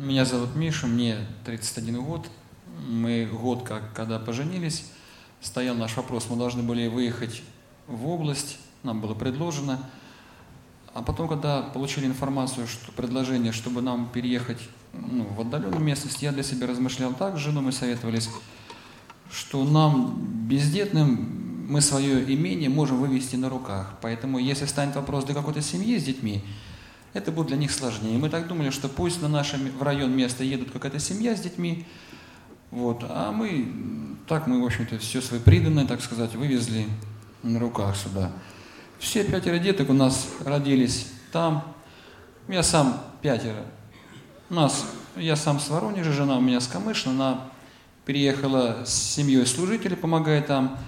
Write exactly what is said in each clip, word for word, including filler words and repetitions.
Меня зовут Миша, мне тридцать один год. Мы год как, когда поженились, стоял наш вопрос, мы должны были выехать в область, нам было предложено. А потом, когда получили информацию, что предложение, чтобы нам переехать ну, в отдаленную местность, я для себя размышлял так, с женой мы советовались, что нам, бездетным, мы свое имение можем вывести на руках. Поэтому, если станет вопрос для какой-то семьи с детьми, это будет для них сложнее. Мы так думали, что пусть на наше в район места едут какая-то семья с детьми, вот, а мы, так мы, в общем-то, все свои приданное, так сказать, вывезли на руках сюда. Все пятеро деток у нас родились там. Я сам пятеро. У нас, я сам с Воронежа, жена у меня с Камышина, она переехала с семьей служителей, помогая там.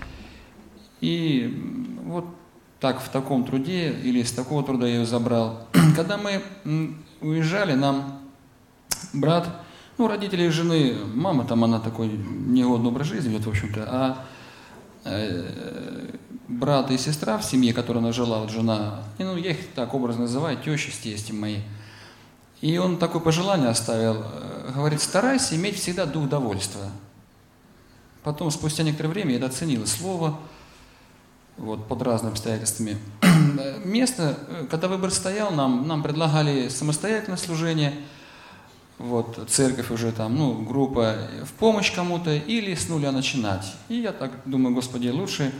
И вот так, в таком труде, или с такого труда я ее забрал. Когда мы уезжали, нам брат, ну, родители жены, мама там, она такой негодный образ жизни ведет, в общем-то, а э, брат и сестра в семье, которая она жила, вот жена, и, ну, я их так образно называю, тещи с тестем мои. И он такое пожелание оставил, говорит, старайся иметь всегда дух довольства. Потом, спустя некоторое время, я это оценил слово, вот, под разными обстоятельствами. Место, когда выбор стоял, нам, нам предлагали самостоятельное служение, вот, церковь уже там, ну, группа в помощь кому-то, или с нуля начинать. И я так думаю, Господи, лучше,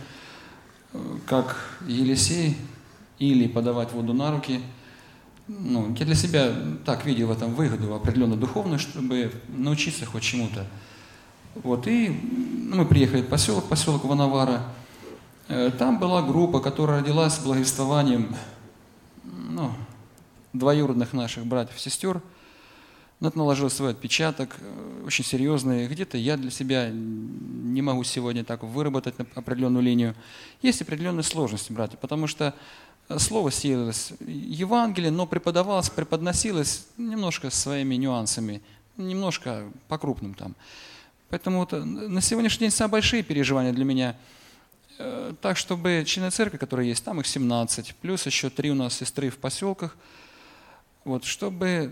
как Елисей, или подавать воду на руки. Ну, я для себя так видел в этом выгоду определенную духовную, чтобы научиться хоть чему-то. Вот, и ну, мы приехали в поселок, поселок Вановара. Там была группа, которая родилась с благовествованием ну, двоюродных наших братьев и сестер. Это наложило свой отпечаток, очень серьезный. Где-то я для себя не могу сегодня так выработать определенную линию. Есть определенные сложности, братья, потому что слово сеялось Евангелие, но преподавалось, преподносилось немножко своими нюансами, немножко по крупным там. Поэтому вот на сегодняшний день самые большие переживания для меня – так, чтобы члены церкви, которые есть, там их семнадцать, плюс еще три у нас сестры в поселках, вот, чтобы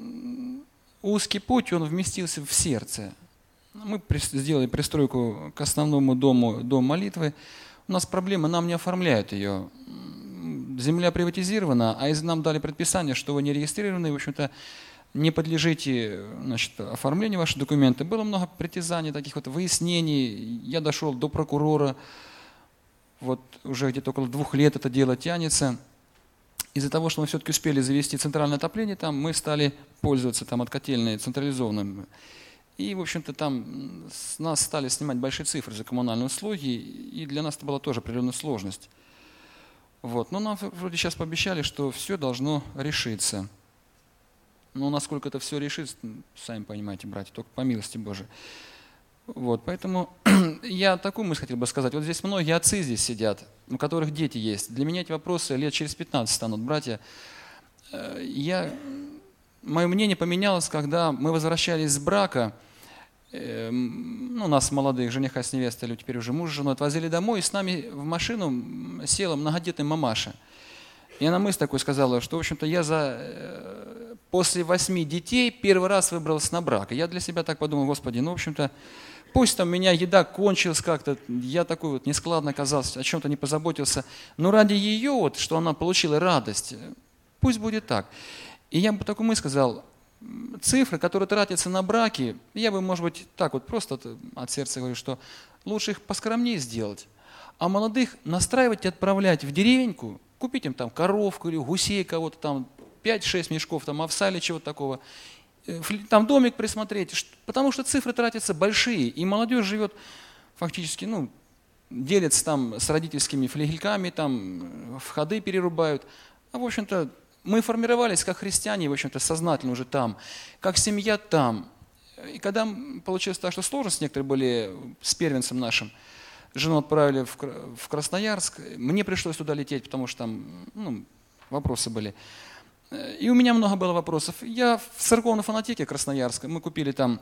узкий путь, он вместился в сердце. Мы сделали пристройку к основному дому, дом молитвы. У нас проблема, нам не оформляют ее. Земля приватизирована, а нам дали предписание, что вы не регистрированы, в общем-то, не подлежите, значит, оформлению ваших документов. Было много притязаний, таких вот выяснений. Я дошел до прокурора. Вот уже где-то около двух лет это дело тянется. Из-за того, что мы все-таки успели завести центральное отопление, там мы стали пользоваться там, от котельной централизованным. И, в общем-то, там с нас стали снимать большие цифры за коммунальные услуги, и для нас это была тоже определенная сложность. Вот. Но нам вроде сейчас пообещали, что все должно решиться. Но насколько это все решится, сами понимаете, братья, только по милости Божией. Вот, поэтому я такую мысль хотел бы сказать. Вот здесь многие отцы здесь сидят, у которых дети есть. Для меня эти вопросы лет через пятнадцать станут, братья. Я, мое мнение поменялось, когда мы возвращались с брака. Ну, нас, молодых, жениха с невестой, или теперь уже муж с женой, отвозили домой, и с нами в машину села многодетная мамаша. И она мысль такой сказала, что, в общем-то, я за... после восьми детей первый раз выбрался на брак. И я для себя так подумал, Господи, ну, в общем-то, пусть там у меня еда кончилась как-то, я такой вот нескладно оказался, о чем-то не позаботился, но ради ее, вот, что она получила радость, пусть будет так. И я бы такую мысль сказал, цифры, которые тратятся на браки, я бы, может быть, так вот просто от сердца говорю, что лучше их поскромнее сделать, а молодых настраивать и отправлять в деревеньку, купить им там коровку или гусей кого-то там, пять-шесть мешков там овса или чего-то такого, там домик присмотреть, потому что цифры тратятся большие, и молодежь живет фактически, ну, делятся там с родительскими флигельками, там входы перерубают. А, в общем-то, мы формировались как христиане, в общем-то, сознательно уже там, как семья там. И когда получилось так, что сложности некоторые были с первенцем нашим, жену отправили в Красноярск, мне пришлось туда лететь, потому что там ну, вопросы были. И у меня много было вопросов. Я в церковной фонотеке Красноярска, мы купили там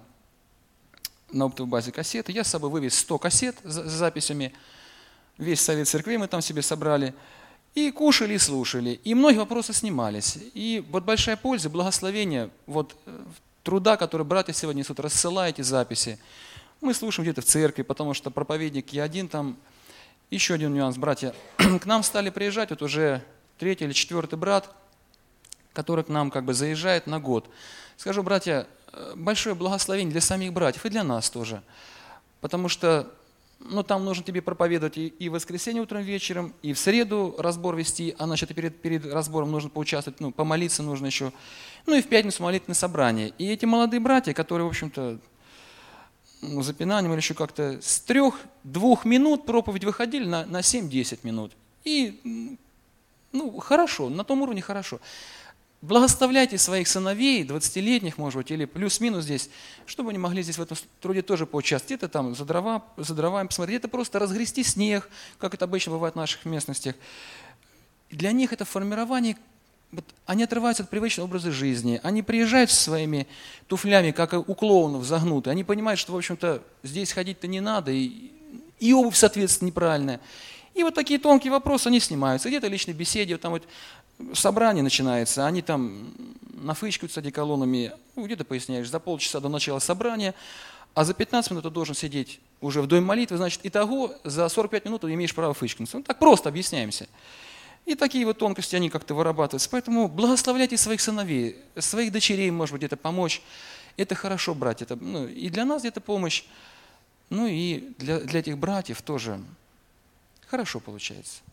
на оптовой базе кассеты, я с собой вывез сто кассет с записями, весь совет церкви мы там себе собрали, и кушали, и слушали, и многие вопросы снимались. И вот большая польза, благословение, вот труда, который братья сегодня несут, рассылая эти записи. Мы слушаем где-то в церкви, потому что проповедник я один там. Еще один нюанс, братья. К нам стали приезжать, вот уже третий или четвертый брат, который к нам как бы заезжает на год. Скажу, братья, большое благословение для самих братьев и для нас тоже. Потому что ну, там нужно тебе проповедовать и, и в воскресенье утром вечером, и в среду разбор вести, а значит, и перед, перед разбором нужно поучаствовать, ну, помолиться нужно еще. Ну и в пятницу молитвенное собрание. И эти молодые братья, которые, в общем-то, ну, запинанием или еще как-то с трех-двух минут проповедь выходили на, на семь-десять минут. И, ну, хорошо, на том уровне хорошо. Благословляйте своих сыновей, двадцатилетних, может быть, или плюс-минус здесь, чтобы они могли здесь в этом труде тоже поучаствовать. Где-то там за, дрова, за дровами посмотреть, где-то просто разгрести снег, как это обычно бывает в наших местностях. Для них это формирование, вот, они отрываются от привычного образа жизни, они приезжают со своими туфлями, как у клоунов загнуты, они понимают, что, в общем-то, здесь ходить-то не надо, и, и обувь, соответственно, неправильная. И вот такие тонкие вопросы, они снимаются. Где-то личной беседе, вот там вот собрание начинается, они там нафычкаются одеколонами, ну, где-то поясняешь, за полчаса до начала собрания, а за пятнадцать минут ты должен сидеть уже в доме молитвы, значит, итого за сорок пять минут ты имеешь право фычкнуться. Ну, так просто объясняемся. И такие вот тонкости, они как-то вырабатываются. Поэтому благословляйте своих сыновей, своих дочерей, может быть, где-то помочь. Это хорошо, братья. Это, ну, и для нас где-то помощь, ну и для, для этих братьев тоже хорошо получается.